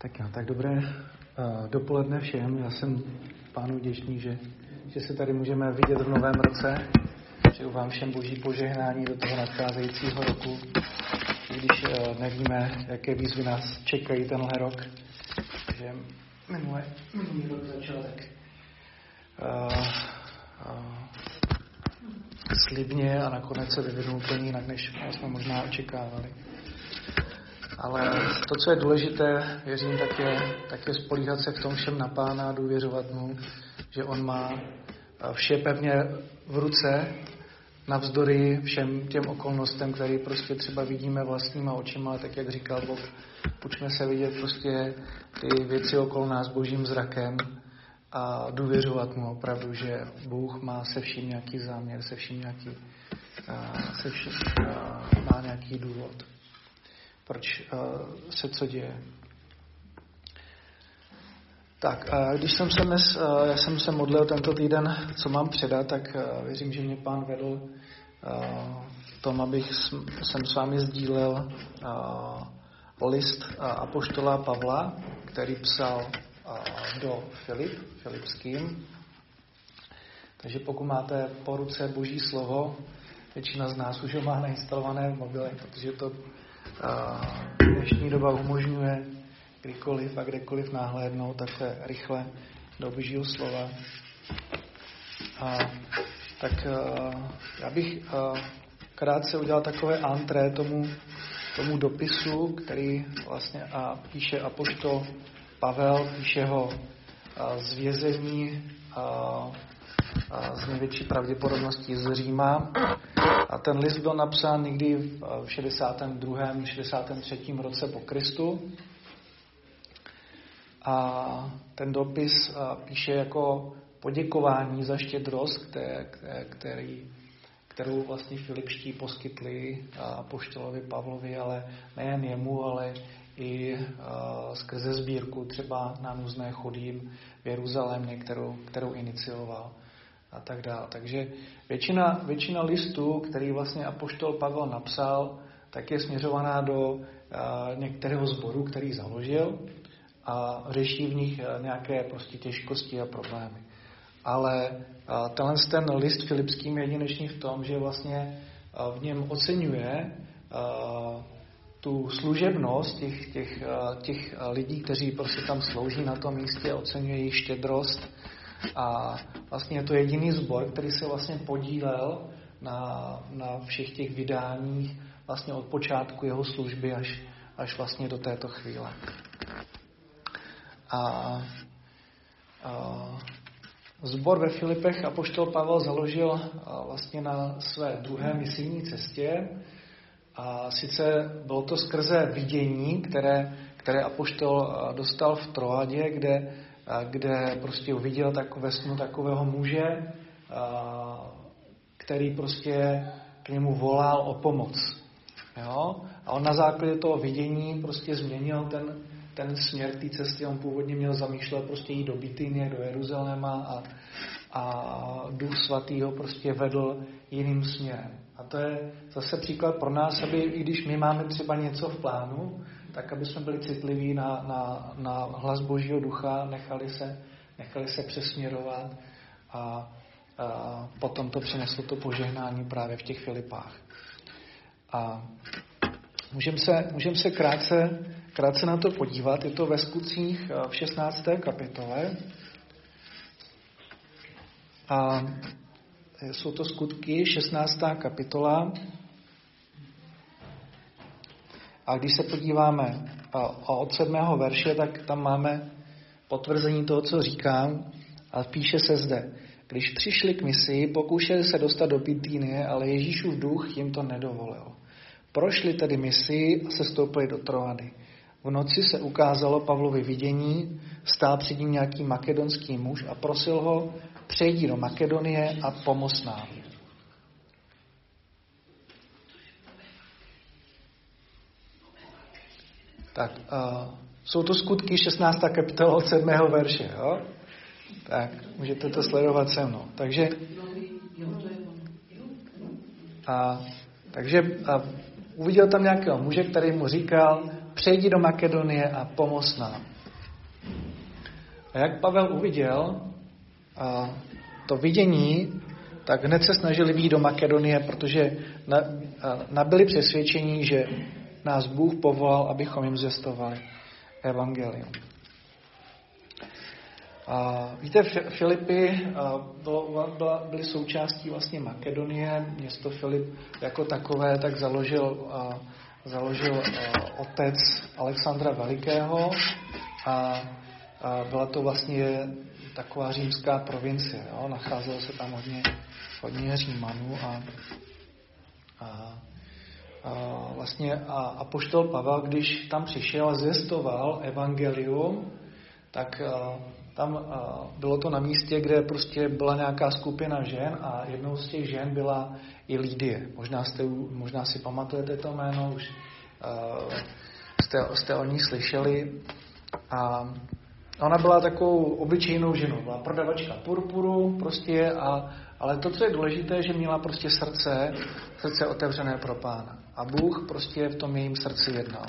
Tak dobré dopoledne všem. Já jsem Pánu vděčný, že se tady můžeme vidět v novém roce. Přeju vám všem boží požehnání do toho nadcházejícího roku. I když nevíme, jaké výzvy nás čekají tenhle rok. Takže minulý rok začal tak slibně a nakonec se vyvinul úplně jinak, než jsme možná očekávali. Ale to, co je důležité, věřím, tak je spolíhat se v tom všem na Pána a důvěřovat mu, že on má vše pevně v ruce, navzdory všem těm okolnostem, které prostě třeba vidíme vlastníma očima, ale tak, jak říkal Boh, pojďme se vidět prostě ty věci okolo nás božím zrakem a důvěřovat mu opravdu, že Bůh má se vším nějaký záměr, se vším má nějaký důvod. Proč se co děje. Tak, když já jsem se modlil tento týden, co mám předat, tak věřím, že mě Pán vedl v tom, abych jsem s vámi sdílel list apoštola Pavla, který psal do Filipským. Takže pokud máte po ruce Boží slovo, většina z nás už ho má nainstalované v mobilech, protože to dnešní doba umožňuje kdykoliv a kdekoliv nahlédnout takhle rychle do Božího slova. Já bych krátce udělal takové entré tomu dopisu, který vlastně píše apoštol Pavel, píše ho z vězení z největší pravděpodobností z Říma. A ten list byl napsán někdy v 62. 63. roce po Kristu. A ten dopis píše jako poděkování za štědrost, kterou vlastně Filipští poskytli apoštolovi Pavlovi, ale nejen jemu, ale i skrze sbírku třeba na Nůzné Chodím v Jeruzalémě, kterou inicioval a tak dále. Takže většina listů, který vlastně apoštol Pavel napsal, tak je směřovaná do některého sboru, který založil a řeší v nich nějaké prostě těžkosti a problémy. Ale ten list Filipským je jedinečný v tom, že vlastně v něm oceňuje tu služebnost těch lidí, kteří prostě tam slouží na tom místě, oceňuje jejich štědrost. A vlastně je to jediný sbor, který se vlastně podílel na všech těch vydáních vlastně od počátku jeho služby až vlastně do této chvíle. Sbor ve Filipech apoštol Pavel založil vlastně na své druhé misijní cestě. A sice bylo to skrze vidění, které apoštol dostal v Troadě, kde prostě uviděl ve snu takového muže, který prostě k němu volal o pomoc. Jo? A on na základě toho vidění prostě změnil ten směr té cesty. On původně měl zamýšlet prostě jít do Bitynie, do Jeruzaléma a Duch Svatý ho prostě vedl jiným směrem. A to je zase příklad pro nás, aby i když my máme třeba něco v plánu, tak aby jsme byli citliví na hlas Božího ducha, nechali se přesměrovat a potom to přineslo to požehnání právě v těch Filipách. A můžeme se krátce na to podívat. Je to ve Skutcích v 16. kapitole. A jsou to Skutky, 16. kapitola. A když se podíváme od 7. verše, tak tam máme potvrzení toho, co říkám. A píše se zde. Když přišli k misii, pokoušeli se dostat do Bitynie, ale Ježíšův duch jim to nedovolil. Prošli tedy misii a sestoupili do Troady. V noci se ukázalo Pavlovi vidění, stál před ním nějaký makedonský muž a prosil ho, přejdi do Makedonie a pomoz nám. Tak, jsou to Skutky 16. kapitola od 7. verše, jo? Tak, můžete to sledovat se mnou. Takže uviděl tam nějakého muže, který mu říkal, přejdi do Makedonie a pomoz nám. A jak Pavel uviděl to vidění, tak hned se snažili vyjít do Makedonie, protože nabyli přesvědčení, že nás Bůh povolal, abychom jim zvěstovali evangelium. Víte, Filipy byly součástí vlastně Makedonie. Město Filip jako takové tak založil otec Alexandra Velikého a byla to vlastně taková římská provincie. Jo? Nacházelo se tam hodně Římanů vlastně apoštol Pavel, když tam přišel a zvěstoval evangelium, tak tam bylo to na místě, kde prostě byla nějaká skupina žen a jednou z těch žen byla i Lidie. Možná si pamatujete to jméno, už jste o ní slyšeli. A ona byla takovou obyčejnou ženou, byla prodavačka purpuru prostě, ale to, co je důležité, že měla prostě srdce otevřené pro Pána. A Bůh prostě v tom jejím srdci jednal.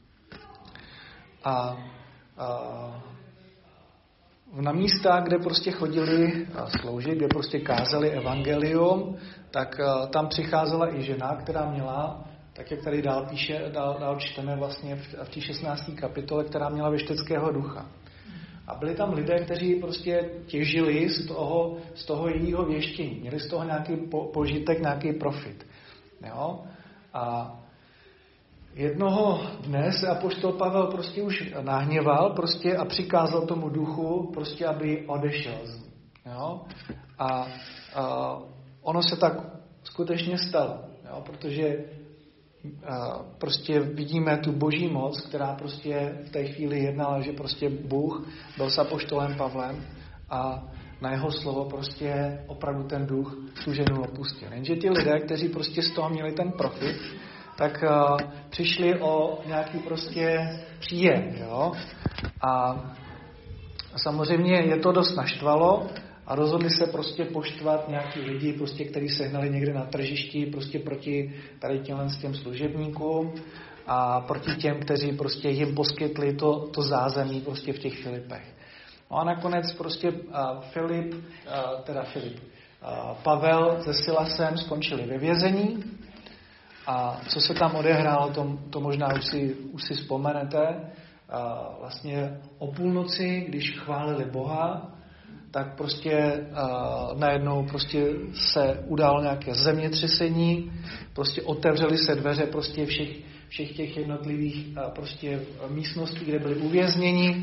Na místa, kde prostě chodili sloužit, kde prostě kázali evangelium, tak tam přicházela i žena, která měla, tak jak tady dál čteme vlastně v té 16. kapitole, která měla věšteckého ducha. A byli tam lidé, kteří prostě těžili z toho jejího věštění. Měli z toho nějaký požitek, nějaký profit. Jo? A jednoho dne se apoštol Pavel prostě už nahněval prostě a přikázal tomu duchu prostě, aby odešel z ní. Jo? A ono se tak skutečně stalo, jo? Protože prostě vidíme tu boží moc, která prostě v té chvíli jednala, že prostě Bůh byl s apoštolem Pavlem a na jeho slovo prostě opravdu ten duch tu ženu opustil. Jenže ti lidé, kteří prostě z toho měli ten profit, tak přišli o nějaký prostě příjem, jo. A samozřejmě je to dost naštvalo a rozhodli se prostě poštvat nějaký lidi, prostě, kteří sehnali někde na tržišti prostě proti tady těm služebníkům a proti těm, kteří prostě jim poskytli to zázemí prostě v těch Filipech. No a nakonec prostě Pavel se Silasem skončili ve vězení. A co se tam odehrálo, to možná už si vzpomenete. Vlastně o půlnoci, když chválili Boha, tak prostě najednou prostě se událo nějaké zemětřesení, prostě otevřely se dveře prostě všech těch jednotlivých prostě místností, kde byli uvězněni.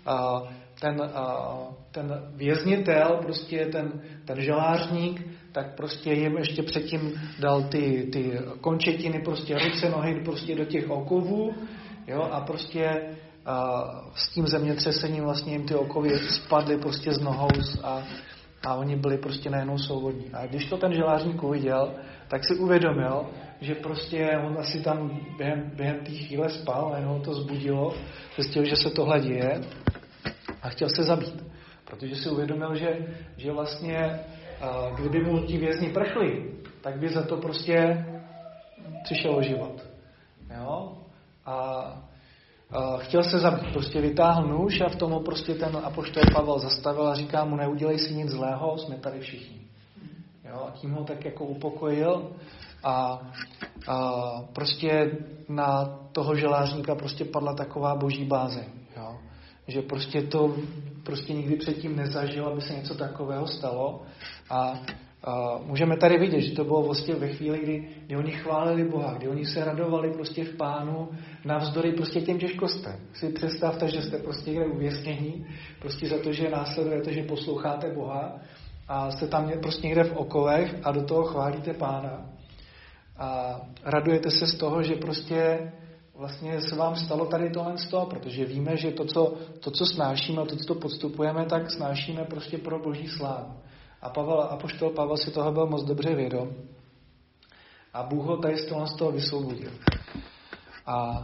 Ten věznitel, prostě ten žalářník, tak prostě jim ještě předtím dal ty končetiny, prostě ruce, nohy prostě do těch okovů, jo, a prostě s tím zemětřesením vlastně jim ty okovy spadly prostě z nohou a oni byli prostě najednou svobodní. A když to ten žalářník uviděl, tak si uvědomil, že prostě on asi tam během té chvíle spal, najednou to zbudilo, zjistil, že se tohle děje a chtěl se zabít. Protože si uvědomil, že vlastně kdyby mu ti vězni prchli, tak by za to prostě přišel o život. Jo? A chtěl se zabít. Prostě vytáhl nůž a v tomu prostě ten apoštol Pavel zastavil a říká mu, neudělej si nic zlého, jsme tady všichni. Jo? A tím ho tak jako upokojil a prostě na toho žalářníka prostě padla taková boží bázeň. Jo? Že prostě to nikdy předtím nezažil, aby se něco takového stalo. A můžeme tady vidět, že to bylo vlastně ve chvíli, kdy oni chválili Boha, kdy oni se radovali prostě v Pánu navzdory prostě těm těžkostem. Si představte, že jste prostě někde uvěznění, prostě za to, že následujete, že posloucháte Boha a jste tam prostě někde v okovech a do toho chválíte Pána. A radujete se z toho, že prostě vlastně se vám stalo tady tohle z toho, protože víme, že to, co snášíme, to, co podstupujeme, tak snášíme prostě pro boží slávu. A apoštol Pavel si toho byl moc dobře vědom. A Bůh ho tady z toho vysvobodil. A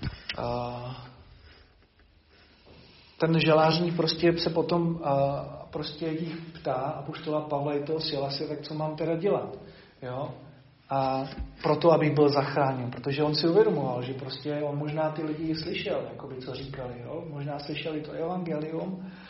ten žalářník prostě se potom prostě jich ptá apoštola Pavla i toho Silase, tak co mám teda dělat? Jo? A proto, aby byl zachráněn. Protože on si uvědomoval, že prostě on možná ty lidi slyšel, jakoby co říkali. Jo? Možná slyšeli to evangelium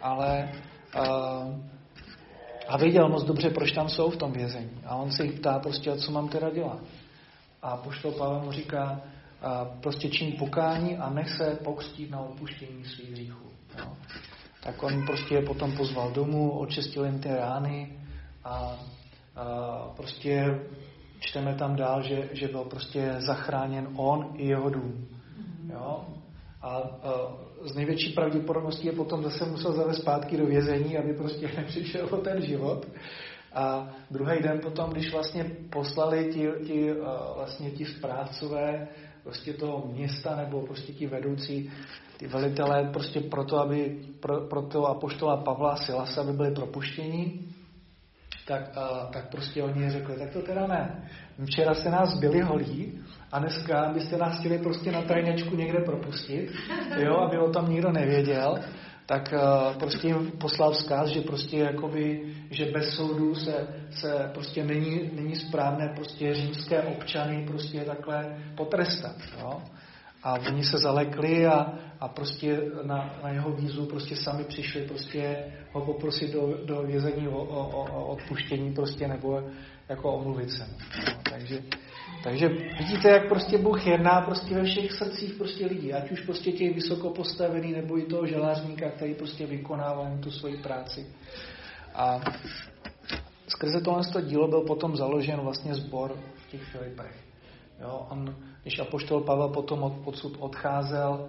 a věděl moc dobře, proč tam jsou v tom vězení. A on se jich ptá prostě, co mám teda dělat. A apoštol Pavel mu říká, prostě čin pokání a nech se pokřtít na odpuštění svých hříchů. Jo. Tak on prostě potom pozval domů, očistil jim ty rány a prostě čteme tam dál, že byl prostě zachráněn on i jeho dům. Jo. A z největší pravděpodobností je potom zase musel zavést zpátky do vězení, aby prostě nepřišel o ten život. A druhý den potom, když vlastně poslali ti správcové prostě toho města nebo prostě ti vedoucí, ty velitelé prostě pro toho apoštola Pavla a Silase, aby byli propuštěni, tak prostě oni řekli, tak to teda ne. Včera se nás byli holí a dneska byste nás chtěli prostě na tajněčku někde propustit, jo, aby o tom nikdo nevěděl, tak prostě jim poslal vzkaz, že prostě jakoby, že bez soudu se prostě není správné prostě římské občany prostě takhle potrestat, jo. A oni se zalekli a prostě na jeho výzvu prostě sami přišli prostě ho poprosit do vězení o odpuštění prostě nebo jako omluvit se. No, takže vidíte, jak prostě Bůh jedná prostě ve všech srdcích prostě lidí, ať už prostě těch vysoko postavený nebo i toho želářníka, který prostě vykonává tu svoji práci. A skrze tohle dílo byl potom založen vlastně sbor v těch Filipech. Jo, když apoštol Pavel potom odsud odcházel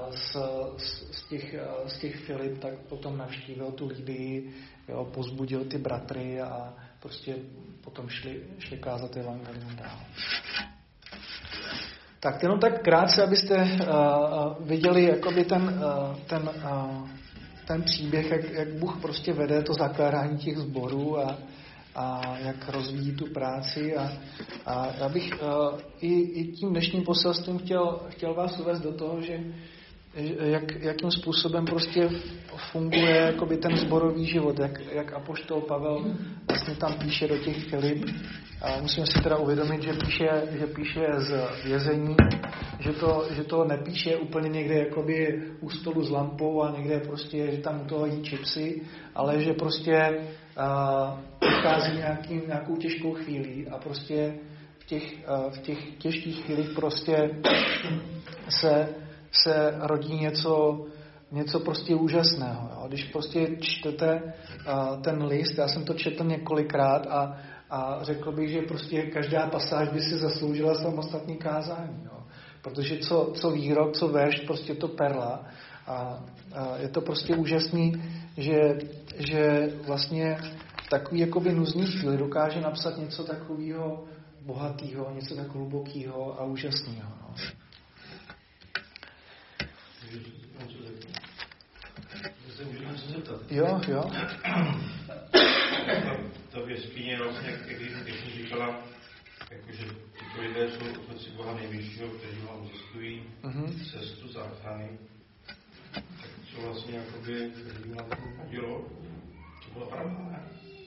z těch Filip, tak potom navštívil tu Lidii, jo, pozbudil ty bratry a prostě potom šli kázat evangelium dál. Tak jenom tak krátce, abyste viděli jakoby ten příběh, jak Bůh prostě vede to zakládání těch sborů a jak rozvíjí tu práci a já bych i tím dnešním poselstvím chtěl vás uvést do toho, že jakým způsobem prostě funguje jakoby ten sborový život, jak apoštol Pavel vlastně tam píše do těch Filip. A musíme si teda uvědomit, že píše z vězení, že to nepíše úplně někde jakoby u stolu s lampou a někde prostě, že tam u toho jí čipsy, ale že prostě přichází nějakou těžkou chvíli a prostě v těch těžkých chvílích prostě se rodí něco prostě úžasného. Jo. Když prostě čtete ten list, já jsem to četl několikrát a řekl bych, že prostě každá pasáž by si zasloužila samostatný kázání. Jo. Protože co výrok, co verš, prostě to perla. A je to prostě úžasný, že vlastně takový jakoby nuzný chvíli dokáže napsat něco takového bohatého, něco tak hlubokého a úžasného. No. Jo. Ta věřkyně vlastně, jak jsi říkala, jakože tyto lidé jsou otroci Boha nejvyššího, kteří vám zastují cestu záchrany. Tak co vlastně jakoby na to dělo? To byla pravda, ne?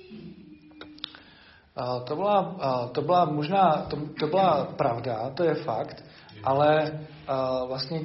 To byla pravda, to je fakt, ale vlastně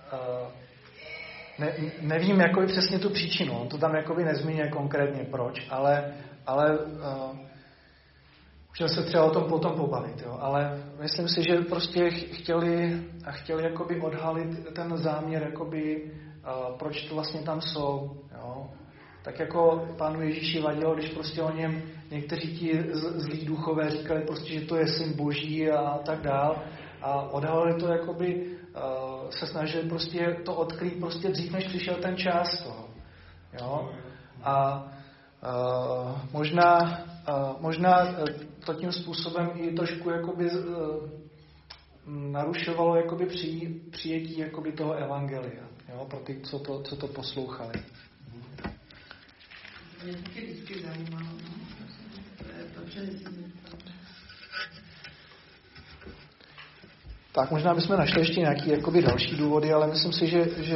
nevím jakoby přesně tu příčinu, on to tam jakoby nezmíně konkrétně proč, ale můžeme se třeba o tom potom pobavit, jo, ale myslím si, že prostě chtěli jakoby odhalit ten záměr, jakoby, proč to vlastně tam jsou, jo. Tak jako Pánu Ježíši vadilo, když prostě o něm někteří ti zlí duchové říkali prostě, že to je syn Boží a tak dál a odhalili to jakoby, se snažili prostě to odkrýt prostě dřív, než přišel ten čas toho, jo. A možná to tím způsobem i trošku jakoby narušovalo jakoby přijetí jakoby toho evangelia, jo, pro ty, co to poslouchali. Mě taky vždycky zajímalo, no. To je dobře. Tak možná bychom našli ještě nějaké jakoby další důvody, ale myslím si,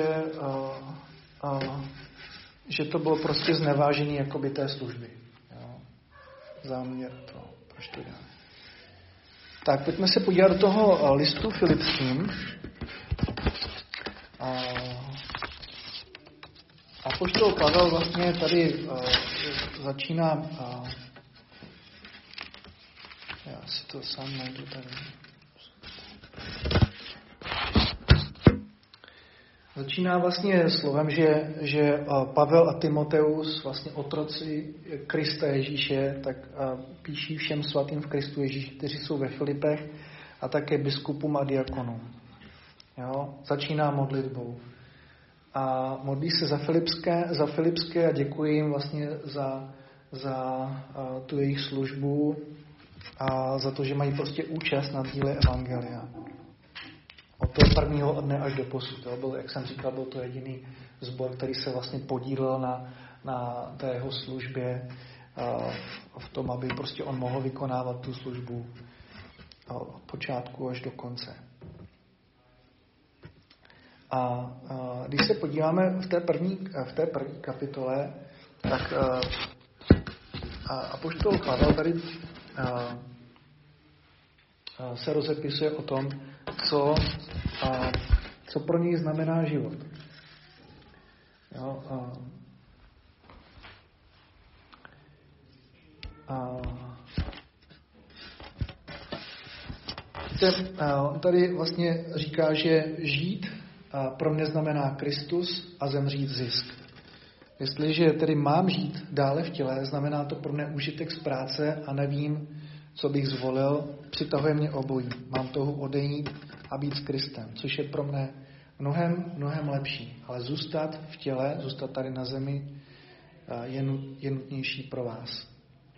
že to bylo prostě znevážení jakoby té služby. Jo. Záměr to, proč to děláme. Tak pojďme se podívat do toho listu Filipským. apoštol Pavel vlastně tady začíná, já si to sám najdu tady. Začíná vlastně slovem, že Pavel a Timoteus, vlastně otroci Krista Ježíše, tak píší všem svatým v Kristu Ježíši, kteří jsou ve Filipech, a také biskupům a diakonům. Jo? Začíná modlitbou. A modlí se za Filipské a děkuji jim vlastně za tu jejich službu a za to, že mají prostě účast na díle evangelia. Od toho prvního dne až do posud. Jak jsem říkal, byl to jediný sbor, který se vlastně podílel na té jeho službě v tom, aby prostě on mohl vykonávat tu službu od počátku až do konce. A když se podíváme v té první kapitole, tak apoštol Pavel tady se rozepisuje o tom, co pro něj znamená život. Jo, on tady vlastně říká, že žít pro mě znamená Kristus a zemřít zisk. Jestliže tedy mám žít dále v těle, znamená to pro mě užitek z práce a nevím, co bych zvolil, přitahuje mě obojí. Mám touhu odejít a být s Kristem, což je pro mě mnohem lepší. Ale zůstat v těle, zůstat tady na zemi, je nutnější pro vás.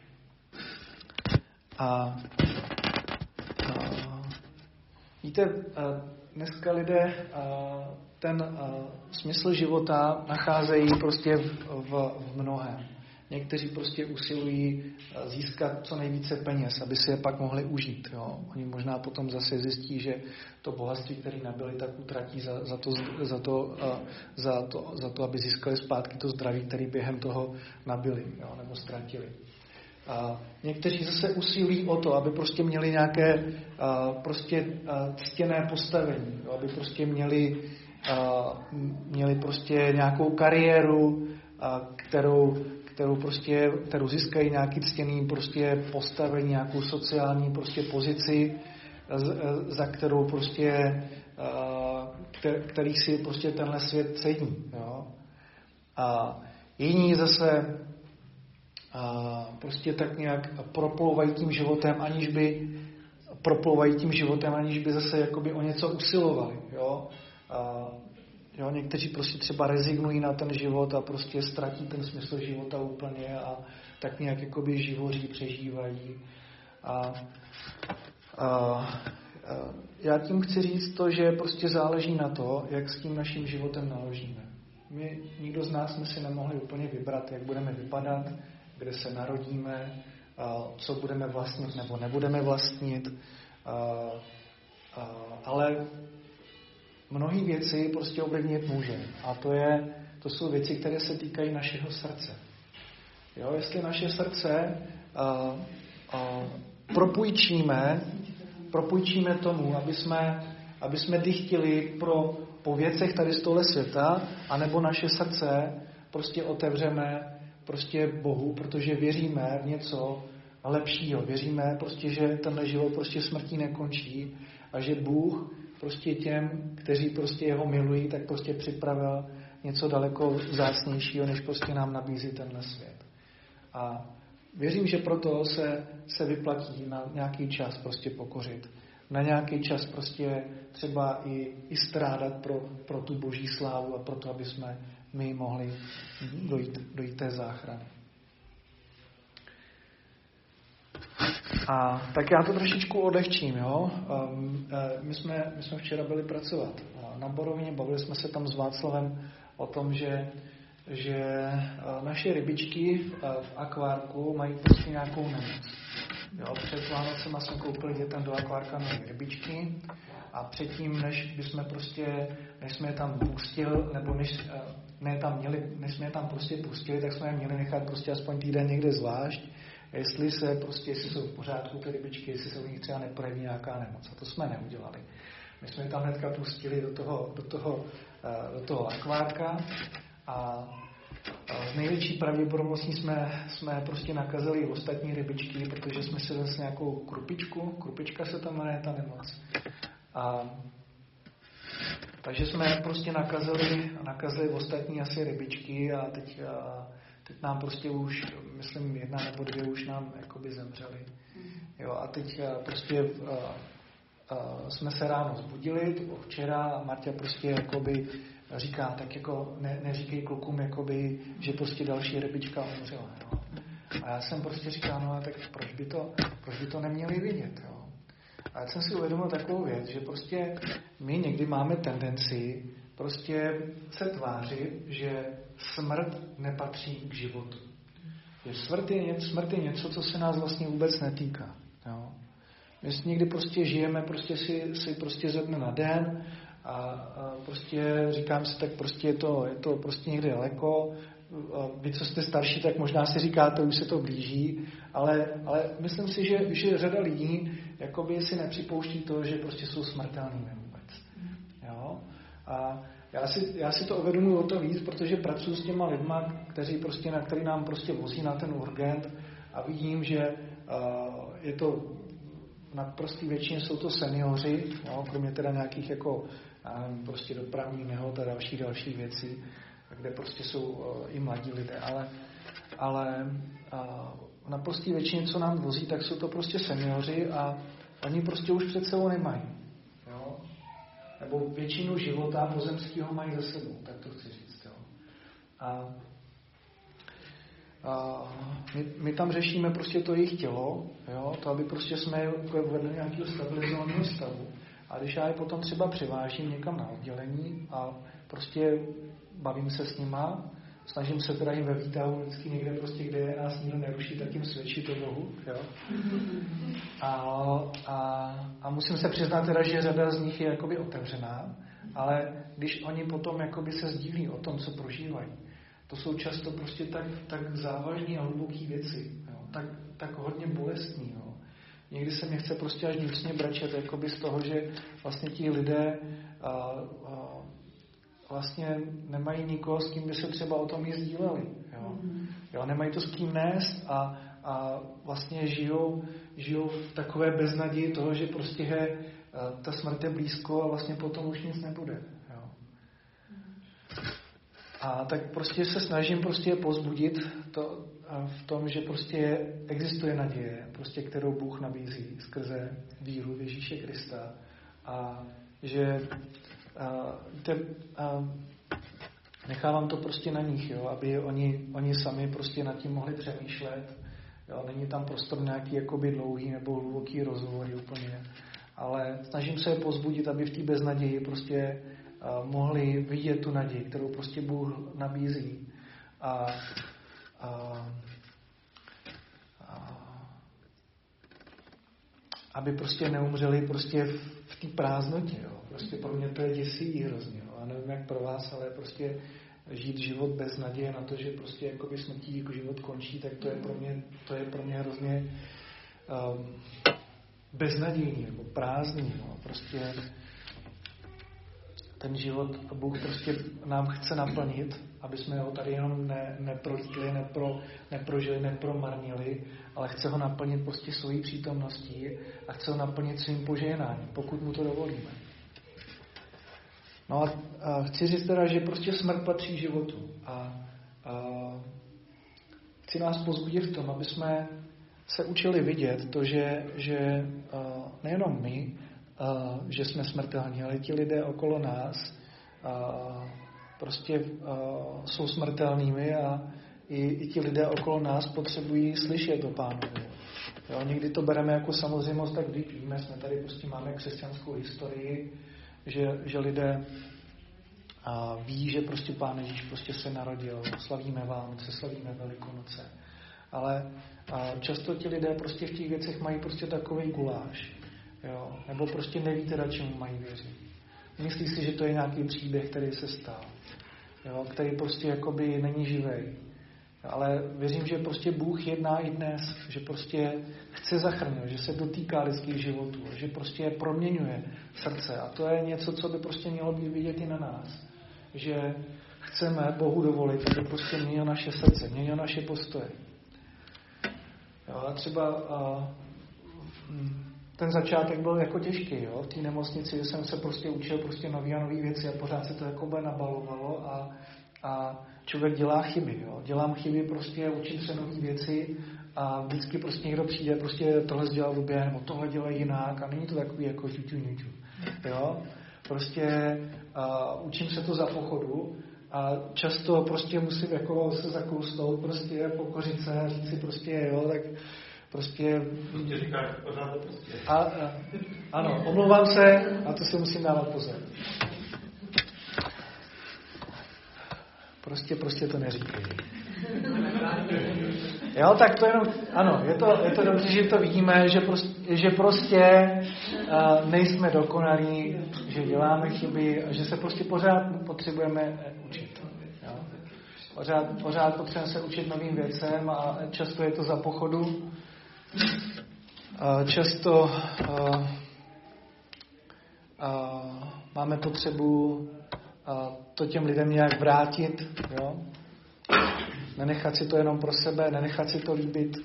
Víte, dneska lidé ten smysl života nacházejí prostě v mnohém. Někteří prostě usilují získat co nejvíce peněz, aby si je pak mohli užít. Jo? Oni možná potom zase zjistí, že to bohatství, které nabili, tak utratí za to, aby získali zpátky to zdraví, které během toho nabili, jo? Nebo ztratili. Někteří zase usilují o to, aby prostě měli nějaké ctěné postavení, jo? Aby prostě měli prostě nějakou kariéru, kterou získají nějaký ctěný prostě postavení, nějakou sociální prostě pozici, za kterou prostě, který si prostě tenhle svět cení. Jo? A jiní zase prostě tak nějak proplouvají tím životem, aniž by zase jakoby o něco usilovali. Jo? Jo, někteří prostě třeba rezignují na ten život a prostě ztratí ten smysl života úplně a tak nějak jakoby živoří, přežívají. Já tím chci říct to, že prostě záleží na to, jak s tím naším životem naložíme. Nikdo z nás jsme si nemohli úplně vybrat, jak budeme vypadat, kde se narodíme, co budeme vlastnit nebo nebudeme vlastnit, ale mnohé věci prostě ovlivnit může. A to jsou věci, které se týkají našeho srdce. Jo, jestli naše srdce propůjčíme tomu, aby jsme dychtili po věcech tady z tohle světa, anebo naše srdce prostě otevřeme prostě Bohu, protože věříme v něco lepšího. Věříme prostě, že tenhle život prostě smrtí nekončí a že Bůh prostě těm, kteří prostě jeho milují, tak prostě připravil něco daleko vzácnějšího, než prostě nám nabízí tenhle svět. A věřím, že proto se vyplatí na nějaký čas prostě pokořit. Na nějaký čas prostě třeba i strádat pro tu boží slávu a proto, aby jsme my mohli dojít té záchrany. A tak já to trošičku odlehčím. Jo? My jsme včera byli pracovat na Borovině, bavili jsme se tam s Václavem o tom, že naše rybičky v akvárku mají prostě nějakou nemoc. Jo? Před Vánocema jsme koupili dětem do akvárka nové rybičky a předtím, než jsme je tam pustili, nebo než jsme je tam prostě pustili, tak jsme je měli nechat prostě aspoň týden někde zvlášť, jestli jsou v pořádku ty rybičky, jestli se u nich třeba neprojeví nějaká nemoc. A to jsme neudělali. My jsme je tam hnedka pustili do toho akvárka a z největší pravděpodobností jsme prostě nakazili ostatní rybičky, protože jsme si zase nějakou krupička se tam jmenuje ta nemoc. Takže jsme prostě nakazili ostatní asi rybičky a teď nám prostě už, myslím, 1 nebo 2 už nám jakoby zemřeli. Jo, a teď prostě jsme se ráno zbudili, to bylo včera, a Marta prostě jakoby říká, tak jako neříkej klukům, jakoby, že prostě další rybička umřela. Jo. A já jsem prostě říkal, no a tak proč by to neměli vidět, jo. A já jsem si uvědomil takovou věc, že prostě my někdy máme tendenci prostě se tvářit, že smrt nepatří k životu. Že smrt je něco, co se nás vlastně vůbec netýká. Jo. My někdy prostě žijeme prostě si prostě ze dne na den a prostě říkám si, tak prostě je to prostě někde daleko. Vy, co jste starší, tak možná si říkáte, už se to blíží, ale myslím si, že řada lidí jakoby si nepřipouští to, že prostě jsou smrtelní vůbec. Jo? A já si to uvědomuji o to víc, protože pracuji s těma lidma, který nám prostě vozí na ten urgent a vidím, že je to naprostý většině jsou to seniori, jo? Kromě teda nějakých jako prostě dopravní nehod a další věcí, kde prostě jsou i mladí lidé, ale na prostý většině, co nám vozí, tak jsou to prostě seniori a oni prostě už před sebou nemají. Jo? Nebo většinu života pozemského mají za sebou, tak to chci říct. Jo? My tam řešíme prostě to jejich tělo, jo? To, aby prostě jsme je uvedli nějakého stabilizovaného stavu. A když já je potom třeba přivážím někam na oddělení a prostě bavím se s nima, snažím se teda jim ve výtahu vždycky někde prostě, kde nás nikdo neruší, tak jim svědčit o Bohu. Jo? A musím se přiznat teda, že řada z nich je jakoby otevřená, ale když oni potom jakoby se sdílí o tom, co prožívají, to jsou často prostě tak závažné a hluboké věci, jo? Tak hodně bolestní. Jo? Někdy se mě chce prostě až vnitřně brečet jakoby z toho, že vlastně ti lidé vlastně nemají nikoho, s kým by se třeba o tom i sdíleli. Jo, nemají to s kým nést a vlastně žijou v takové beznaději toho, že prostě ta smrt je blízko a vlastně potom už nic nebude. Jo. A tak prostě se snažím prostě pozbudit v tom, že prostě existuje naděje, prostě kterou Bůh nabízí skrze víru v Ježíše Krista a že nechávám to prostě na nich, jo, aby oni sami prostě nad tím mohli přemýšlet. Jo, není tam prostor nějaký jakoby dlouhý nebo hluboký rozhovory úplně, ale snažím se je pozbudit, aby v té beznaději prostě mohli vidět tu naději, kterou prostě Bůh nabízí. Aby prostě neumřeli prostě v té prázdnotě. Jo. Prostě pro mě to je děsivý hrozně. Jo. A nevím, jak pro vás, ale prostě žít život bez naděje na to, že prostě jakoby smrtí jako život končí, tak to je pro mě hrozně beznadějný nebo prázdný. Jo. Prostě ten život Bůh prostě nám chce naplnit, aby jsme ho tady jenom neprolítli, neprožili, nepromarnili, ale chce ho naplnit prostě svojí přítomností a chce ho naplnit svým požehnáním, pokud mu to dovolíme. No a chci říct teda, že prostě smrt patří životu a chci nás pozbudit v tom, aby jsme se učili vidět to, že nejenom my, že jsme smrtelní, ale ti lidé okolo nás prostě jsou smrtelnými a i ti lidé okolo nás potřebují slyšet o Pánovi. Jo, někdy to bereme jako samozřejmost, tak když víme, jsme tady prostě máme křesťanskou historii, že lidé ví, že prostě Pán Ježíš prostě se narodil, slavíme Vánoce, slavíme Velikonoce. Ale často ti lidé prostě v těch věcech mají prostě takovej guláš. Jo? Nebo prostě neví teda, čemu mají věřit. Myslí si, že to je nějaký příběh, který se stal. Jo? Který prostě jakoby není živej. Ale věřím, že prostě Bůh jedná i dnes, že prostě chce zachránit, že se dotýká lidských životů, že prostě proměňuje srdce. A to je něco, co by prostě mělo být vidět i na nás. Že chceme Bohu dovolit, aby prostě měnil naše srdce, měnil naše postoje. Jo, a třeba ten začátek byl jako těžký, jo. V té nemocnici jsem se prostě učil prostě nový a nový věci a pořád se to jakoby nabalovalo a člověk dělá chyby, jo. Dělám chyby, prostě učím se nový věci a vždycky prostě někdo přijde, prostě tohle dělal blbě, nebo tohle dělá jinak a není to takový jako žuťu, jo. Prostě učím se to za pochodu a často prostě musím jako se zakousnout, prostě pokořit se a říct si prostě, jo, tak prostě... říkáš pořád to prostě. Ano, omlouvám se a to si musím dávat pozor. Prostě to neříkej. Jo, tak to jenom, ano, je to dobře, že to vidíme, že prostě nejsme dokonalí, že děláme chyby a že se prostě pořád potřebujeme učit. Jo? Pořád potřebujeme se učit novým věcem a často je to za pochodu. Často máme potřebu to těm lidem nějak vrátit, jo? Nenechat si to jenom pro sebe, nenechat si to líbit.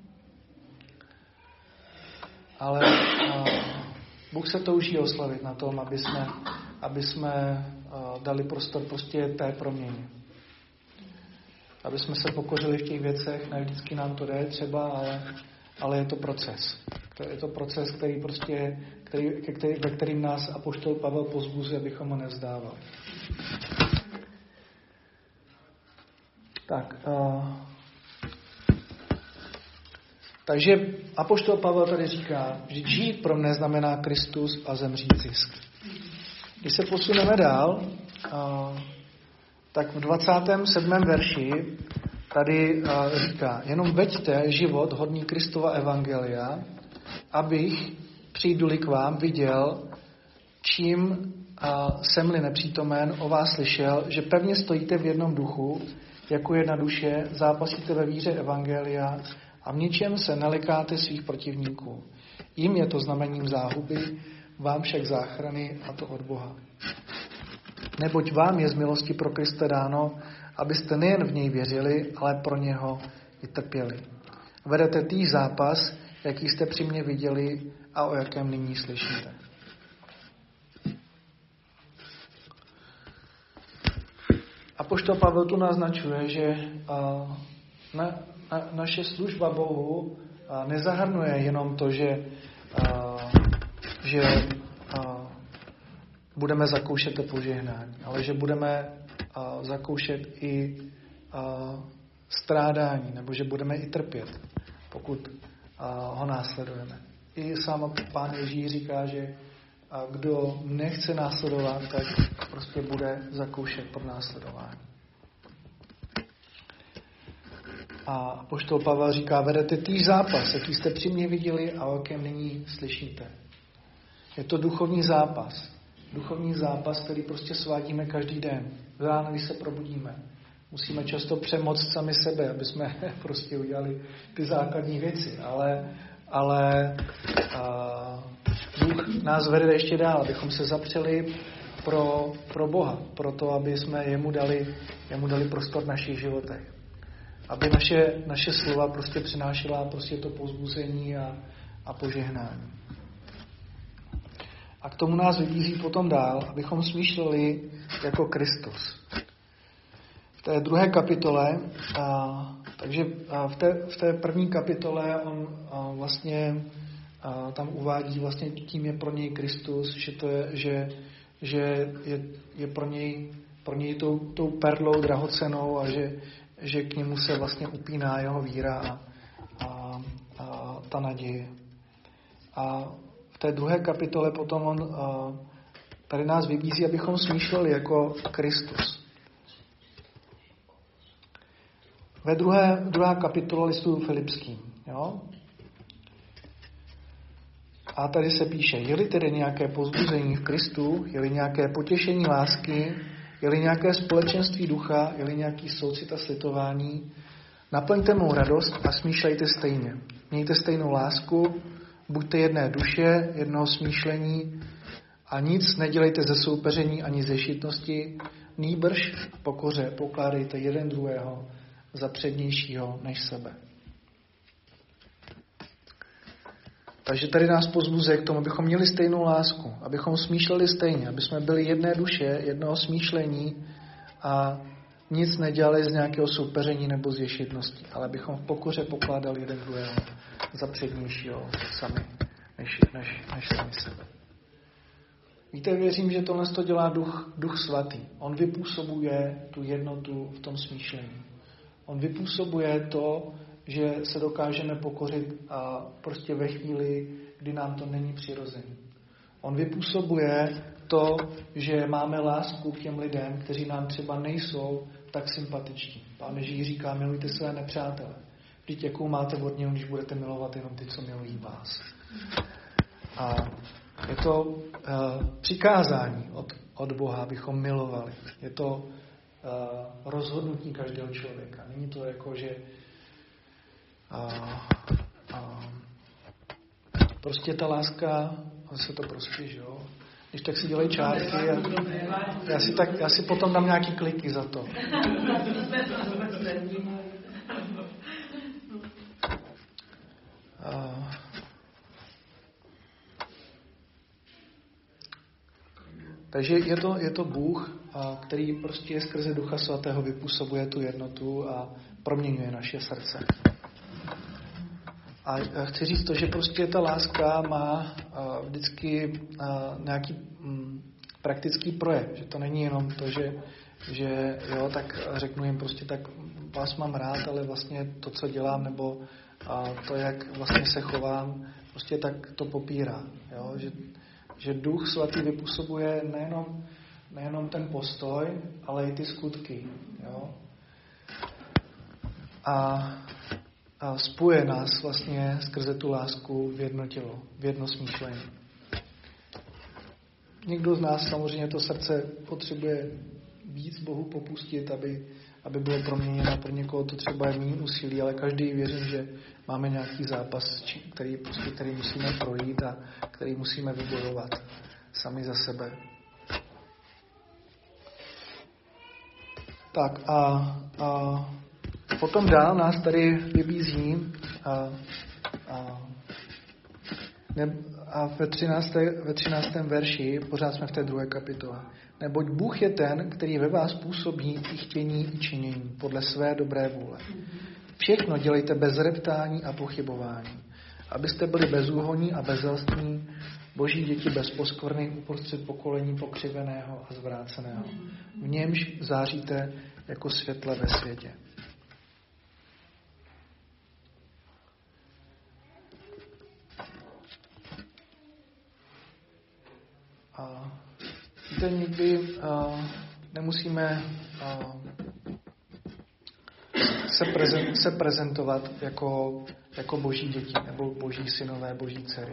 Ale Bůh se touží oslavit na tom, aby jsme dali prostor prostě té proměně. Aby jsme se pokořili v těch věcech, ne vždycky nám to jde třeba, ale je to proces. Je to proces, ve kterým nás apoštol Pavel povzbuzuje, abychom ho nevzdávali. Tak, takže apoštol Pavel tady říká, že žít pro mne znamená Kristus a zemřít zisk. Když se posuneme dál, tak v 27. verši tady říká, jenom veďte život hodný Kristova evangelia, abych, přijdu-li k vám, viděl, čím jsem-li nepřítomen, o vás slyšel, že pevně stojíte v jednom duchu, jako jedna duše, zápasíte ve víře evangelia a v ničem se nelekáte svých protivníků. Jim je to znamením záhuby, vám však záchrany, a to od Boha. Neboť vám je z milosti pro Krista dáno, abyste nejen v něj věřili, ale pro něho i trpěli. Vedete týž zápas, jaký jste při mně viděli a o jakém nyní slyšíte. Apoštol Pavel tu naznačuje, že naše služba Bohu nezahrnuje jenom to, že budeme zakoušet to požehnání, ale že budeme zakoušet i strádání, nebo že budeme i trpět, pokud ho následujeme. I sám Pán Ježíš říká, že kdo nechce následovat, tak prostě bude zakoušet pod následování. A apoštol Pavel říká, vedete týž zápas, jaký jste při mně viděli a o jakém nyní slyšíte. Je to duchovní zápas. Duchovní zápas, který prostě svádíme každý den. Ráno, když se probudíme. Musíme často přemoct sami sebe, aby jsme prostě udělali ty základní věci. Ale Bůh nás vede ještě dál, abychom se zapřeli pro Boha, pro to, aby jsme jemu dali prostor v našich životech. Aby naše slova prostě přinášela prostě to povzbuzení a požehnání. A k tomu nás vybízí potom dál, abychom smýšleli jako Kristus. V té druhé kapitole, takže v té první kapitole on vlastně tam uvádí vlastně tím je pro něj Kristus, že je pro něj tou perlou drahocennou a že k němu se vlastně upíná jeho víra a ta naděje. A v té druhé kapitole potom on tady nás vybízí, abychom smýšleli jako Kristus. Ve druhá kapitola listu Filipským. Jo? A tady se píše, je-li tedy nějaké povzbuzení v Kristu, je-li nějaké potěšení lásky, je-li nějaké společenství ducha, je-li nějaký soucit a slitování, naplňte mou radost a smýšlejte stejně. Mějte stejnou lásku, buďte jedné duše, jednoho smýšlení A nic nedělejte ze soupeření ani ze šitnosti, nýbrž v pokoře pokládejte jeden druhého za přednějšího než sebe. Takže tady nás pozbuzuje k tomu, abychom měli stejnou lásku, abychom smýšleli stejně, aby jsme byli jedné duše, jednoho smýšlení a nic nedělali z nějakého soupeření nebo z ješitnosti, ale abychom v pokoře pokládali jeden druhého za přednějšího sami, než sami sebe. Víte, věřím, že tohle to dělá Duch Svatý. On vypůsobuje tu jednotu v tom smýšlení. On vypůsobuje to, že se dokážeme pokořit a prostě ve chvíli, kdy nám to není přirozené. On vypůsobuje to, že máme lásku k těm lidem, kteří nám třeba nejsou tak sympatiční. Pán Ježíš říká, milujte své nepřátele. Vždyť jakou máte odměnu, když budete milovat jenom ty, co milují vás. A je to přikázání od Boha, abychom milovali. Je to rozhodnutí každého člověka. Není to jako, že prostě ta láska, se to prostě, že jo. Když tak si dělají čárky a já si potom dám nějaký kliky za to. Takže je to Bůh, který prostě skrze Ducha Svatého vypůsobuje tu jednotu a proměňuje naše srdce. A chci říct to, že prostě ta láska má vždycky nějaký praktický projev. Že to není jenom to, že jo, tak řeknu jim prostě tak vás mám rád, ale vlastně to, co dělám, nebo to, jak vlastně se chovám, prostě tak to popírá. Jo? Že Duch Svatý vypůsobuje nejenom ten postoj, ale i ty skutky. Jo? A spojuje nás vlastně skrze tu lásku v jedno tělo, v jedno smýšlení. Někdo z nás samozřejmě to srdce potřebuje víc Bohu popustit, aby bylo proměněno. Pro někoho to třeba je méně úsilí, ale každý věřím, že máme nějaký zápas, který musíme projít a který musíme vybojovat sami za sebe. Tak a potom dál nás tady vybízí a ve 13. verši, pořád jsme v té 2. kapitole. Neboť Bůh je ten, který ve vás působí i chtění i činění podle své dobré vůle. Všechno dělejte bez reptání a pochybování, abyste byli bezúhonní a bezelstní, Boží děti bez poskvrny uprostřed pokolení pokřiveného a zvráceného. V němž záříte jako světle ve světě. A víte, nikdy nemusíme se prezentovat jako Boží děti nebo Boží synové, Boží dcery.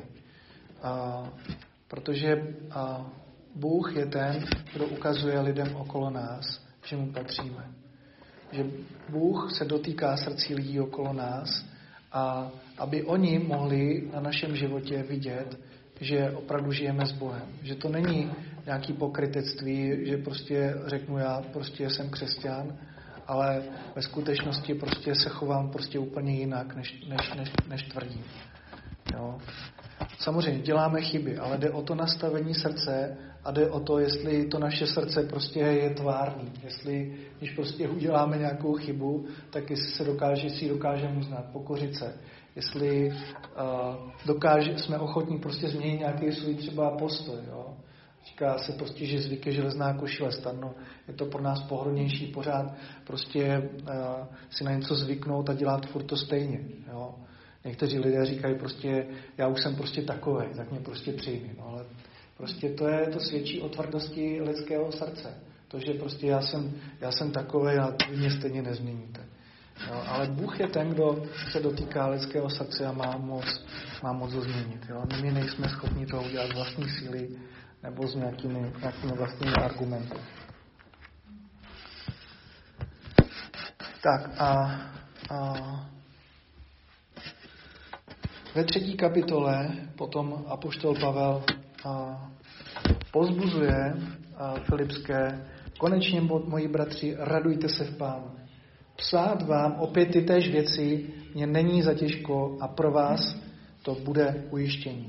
Protože Bůh je ten, kdo ukazuje lidem okolo nás, že mu patříme. Že Bůh se dotýká srdcí lidí okolo nás a aby oni mohli na našem životě vidět, že opravdu žijeme s Bohem. Že to není nějaký pokrytectví, že prostě řeknu já prostě jsem křesťan, ale ve skutečnosti prostě se chovám prostě úplně jinak, než tvrdím. Jo. Samozřejmě děláme chyby, ale jde o to nastavení srdce a jde o to, jestli to naše srdce prostě je tvárný. Jestli, když prostě uděláme nějakou chybu, tak jestli si dokážeme uznat, pokořit se. Jestli jsme ochotní prostě změnit nějaký svůj třeba postoj. Jo? Říká se prostě, že zvyk je železná košile. Snadno je to pro nás pohodlnější pořád prostě si na něco zvyknout a dělat furt to stejně. Jo? Někteří lidé říkají prostě, já už jsem prostě takovej, tak mě prostě přijmi. No, ale prostě to svědčí o tvrdosti lidského srdce. To, že prostě já jsem takovej a vy mě stejně nezměníte. Jo, ale Bůh je ten, kdo se dotýká lidského srdce a má moc ho změnit. Jo? My nejsme schopni to udělat z vlastní síly nebo s nějakými vlastními argumenty. Tak a ve 3. kapitole potom apoštol Pavel povzbuzuje Filipské: konečně, moji bratři, radujte se v Pánu. Psát vám opět ty též věci mě není zatěžko a pro vás to bude ujištění.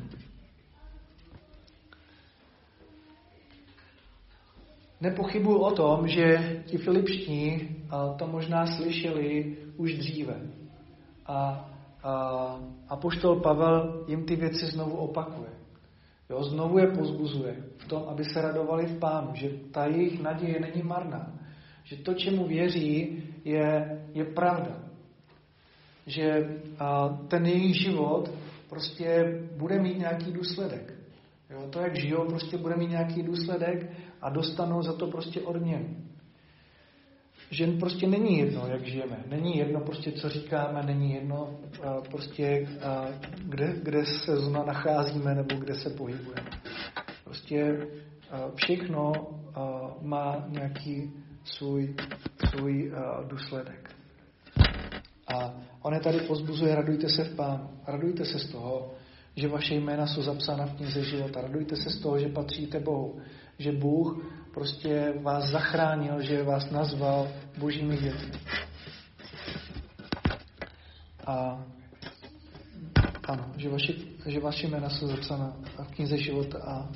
Nepochybuji o tom, že ti Filipští to možná slyšeli už dříve. A apoštol Pavel jim ty věci znovu opakuje. Jo, znovu je povzbuzuje v tom, aby se radovali v Pánu, že ta jejich naděje není marná. Že to, čemu věří, je pravda. Že ten jejich život prostě bude mít nějaký důsledek. Jo, to, jak žijou, prostě bude mít nějaký důsledek a dostanou za to prostě odměnu. Že prostě není jedno, jak žijeme. Není jedno prostě, co říkáme, není jedno prostě, kde se zrovna nacházíme nebo kde se pohybujeme. Prostě všechno má nějaký svůj důsledek. A on je tady povzbuzuje: radujte se v Pánu. Radujte se z toho, že vaše jména jsou zapsána v knize života. Radujte se z toho, že patříte Bohu. Že Bůh prostě vás zachránil, že vás nazval božími dětmi. A ano, že vaše jména jsou zapsána v knize života.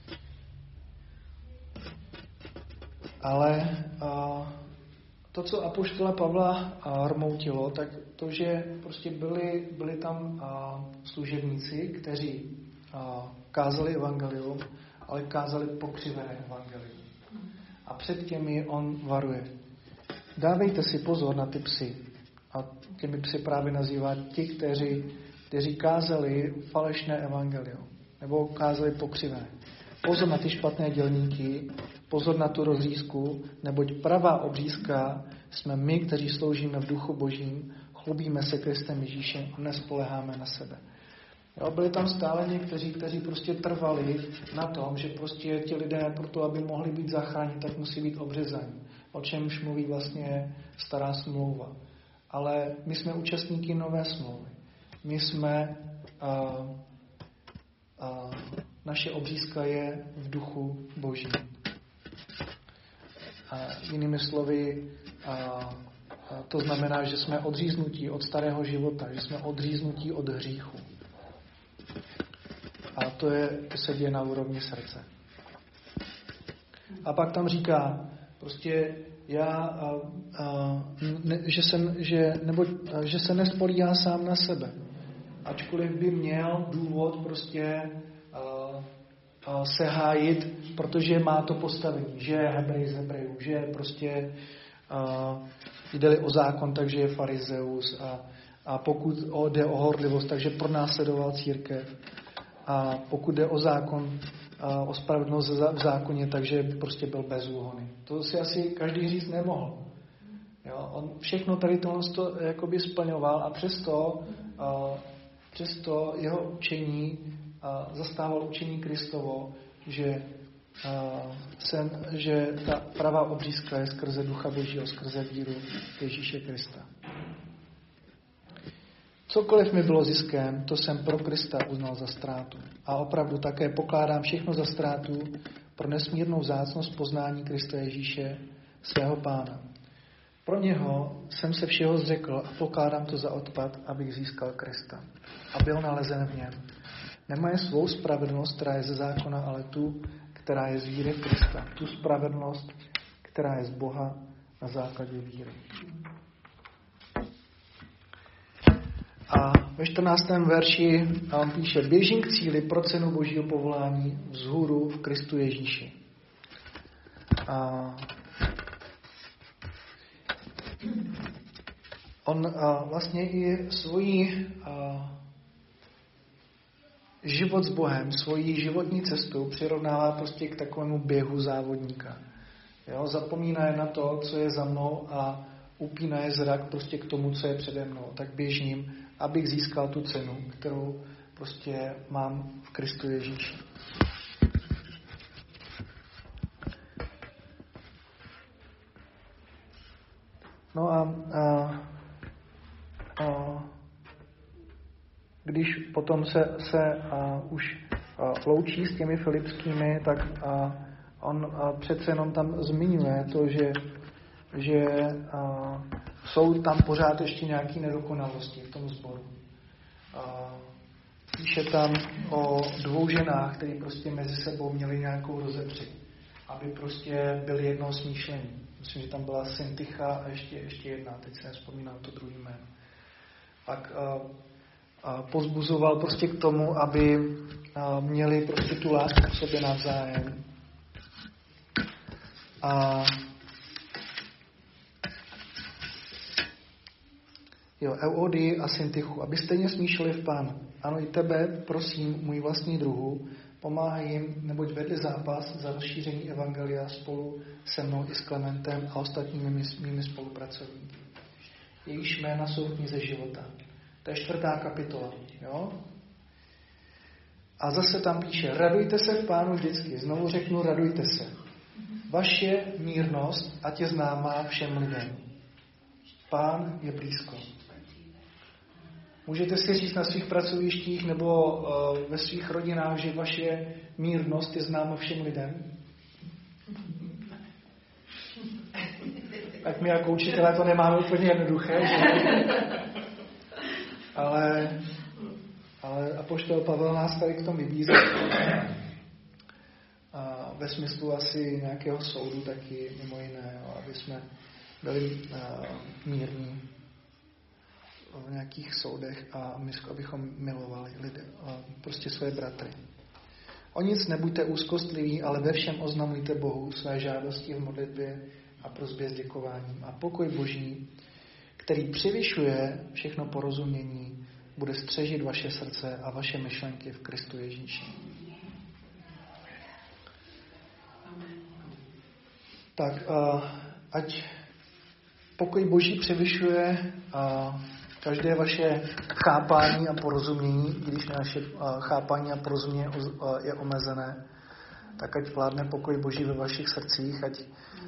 Ale to, co apoštola Pavla rmoutilo, tak to, že prostě byli tam služebníci, kteří kázali evangelium, ale kázali pokřivené evangelium. A před těmi on varuje: dávejte si pozor na ty psy. A těmi psy právě nazývá ti, kteří kázali falešné evangelium, nebo kázali pokřivené. Pozor na ty špatné dělníky, pozor na tu rozřízku, neboť pravá obřízka jsme my, kteří sloužíme v duchu božím, chlubíme se Kristem Ježíšem a nespoléháme na sebe. Jo, byli tam stále někteří, kteří prostě trvali na tom, že prostě ti lidé pro to, aby mohli být zachráněni, tak musí být obřezaní. O čemž mluví vlastně stará smlouva. Ale my jsme účastníky nové smlouvy. My jsme naše obřízka je v duchu božím. Jinými slovy, to znamená, že jsme odříznutí od starého života, že jsme odříznutí od hříchu. A to se děje na úrovni srdce. A pak tam říká, prostě že se nespolíhá sám na sebe. Ačkoliv by měl důvod prostě se hájit, protože má to postavení, že je Hebrej z Hebrejů, že je prostě jde-li o zákon, takže je farizeus a pokud jde o horlivost, takže pronásledoval církev. A pokud jde o zákon, o spravedlnost v zákoně, takže prostě byl bezúhonný. To si asi každý říct nemohl. Jo? On všechno tady tohle jakoby splňoval a přesto jeho učení zastával učení Kristovo, že ta pravá obřízka je skrze Ducha Božího, skrze víru Ježíše Krista. Cokoliv mi bylo ziskem, to jsem pro Krista uznal za ztrátu. A opravdu také pokládám všechno za ztrátu pro nesmírnou vzácnost poznání Krista Ježíše, svého Pána. Pro něho jsem se všeho zřekl a pokládám to za odpad, abych získal Krista. A byl nalezen v něm. Nemaje svou spravedlnost, která je ze zákona, ale tu, která je z víry v Krista. Tu spravedlnost, která je z Boha na základě víry. A ve 14. verši on píše: běžím k cíli pro cenu Božího povolání vzhůru v Kristu Ježíši. On vlastně i svůj život s Bohem, svoji životní cestu přirovnává prostě k takovému běhu závodníka. Jo? Zapomíná na to, co je za mnou a upíná je zrak prostě k tomu, co je přede mnou. Tak běžím, abych získal tu cenu, kterou prostě mám v Kristu Ježíši. No a když potom se už loučí s těmi filipskými, tak on přece jenom tam zmiňuje to, že jsou tam pořád ještě nějaké nedokonalosti v tom sboru. Píše tam o 2 ženách, které prostě mezi sebou měly nějakou rozepři, aby prostě byly jedno smýšlení. Myslím, že tam byla Syntycha a ještě jedna, teď se nevzpomínám to druhý jméno. Pak pozbuzoval prostě k tomu, aby měli prostě tu lásku k sobě navzájem. Euodii a Syntychu, aby stejně smýšleli v Pánu. Ano, i tebe, prosím, můj vlastní druhu, pomáhaj jim, neboť vedli zápas za rozšíření evangelia spolu se mnou i s Klementem a ostatními mými spolupracovníky. Jejichž jména jsou v knize života. To je 4. kapitola. Jo? A zase tam píše, radujte se v Pánu vždycky. Znovu řeknu, radujte se. Vaše mírnost, ať je známá všem lidem. Pán je blízko. Můžete si říct na svých pracovištích nebo ve svých rodinách, že vaše mírnost je známa všem lidem? Tak my jako učitelé to nemáme úplně jednoduché, že? Ale apoštol Pavel nás tady k tomu vybízí. Ve smyslu asi nějakého soudu taky mimo jiné, aby jsme byli mírní v nějakých soudech a abychom milovali lidi, prostě své bratry. O nic nebuďte úzkostliví, ale ve všem oznamujte Bohu své žádosti v modlitbě a prosbě s děkováním. A pokoj Boží, který převyšuje všechno porozumění, bude střežit vaše srdce a vaše myšlenky v Kristu Ježíši. Tak, ať pokoj Boží převyšuje každé vaše chápání a porozumění, když naše chápání a porozumění je omezené, tak ať vládne pokoj Boží ve vašich srdcích, ať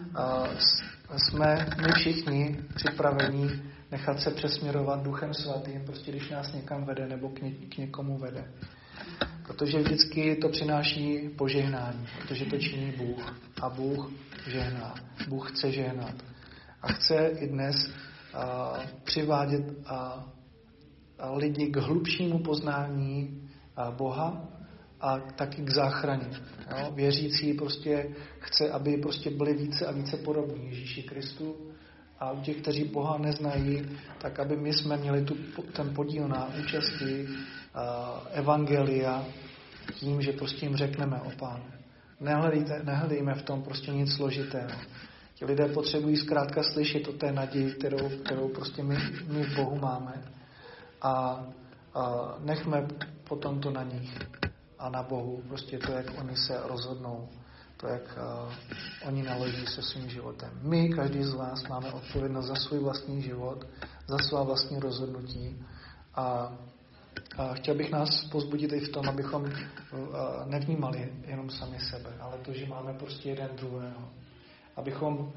jsme my všichni připraveni nechat se přesměrovat Duchem Svatým, prostě když nás někam vede nebo k někomu vede. Protože vždycky to přináší požehnání, protože to činí Bůh. A Bůh žehná. Bůh chce žehnat. A chce i dnes přivádět lidi k hlubšímu poznání Boha a taky k záchraně. Jo? Věřící prostě chce, aby prostě byli více a více podobní Ježíši Kristu. A u těch, kteří Boha neznají, tak aby my jsme měli ten podíl na účasti evangelia tím, že prostě jim řekneme o Pánu. Nehledejme v tom prostě nic složitého. Ti lidé potřebují zkrátka slyšet o té naději, kterou prostě my v Bohu máme. A nechme potom to na nich a na Bohu. Prostě to, jak oni se rozhodnou. To, jak oni naloží se svým životem. My, každý z vás, máme odpovědnost za svůj vlastní život, za svá vlastní rozhodnutí. A chtěl bych nás pozbudit i v tom, abychom nevnímali jenom sami sebe, ale to, že máme prostě jeden druhého. Abychom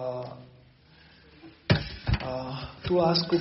tu lásku,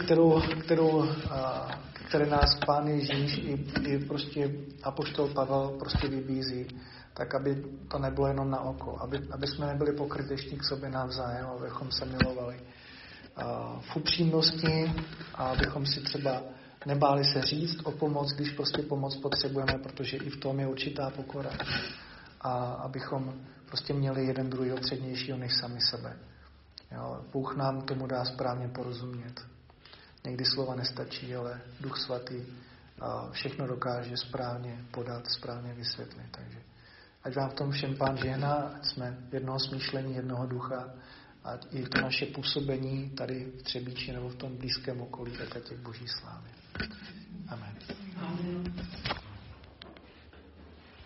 které nás Pán Ježíš i prostě apoštol Pavel prostě vybízí, tak aby to nebylo jenom na oko, aby jsme nebyli pokrytečtí k sobě navzájem, abychom se milovali v upřímnosti a abychom si třeba nebáli se říct o pomoc, když prostě pomoc potřebujeme, protože i v tom je určitá pokora. A abychom prostě měli jeden druhýho přednějšího než sami sebe. Jo, Bůh nám tomu dá správně porozumět. Někdy slova nestačí, ale Duch Svatý všechno dokáže správně podat, správně vysvětlit. Takže ať vám v tom všem Pán žehná, ať jsme jednoho smýšlení, jednoho ducha, a i to naše působení tady v Třebíči nebo v tom blízkém okolí, tak ať je k Boží slávě. Amen. Amen.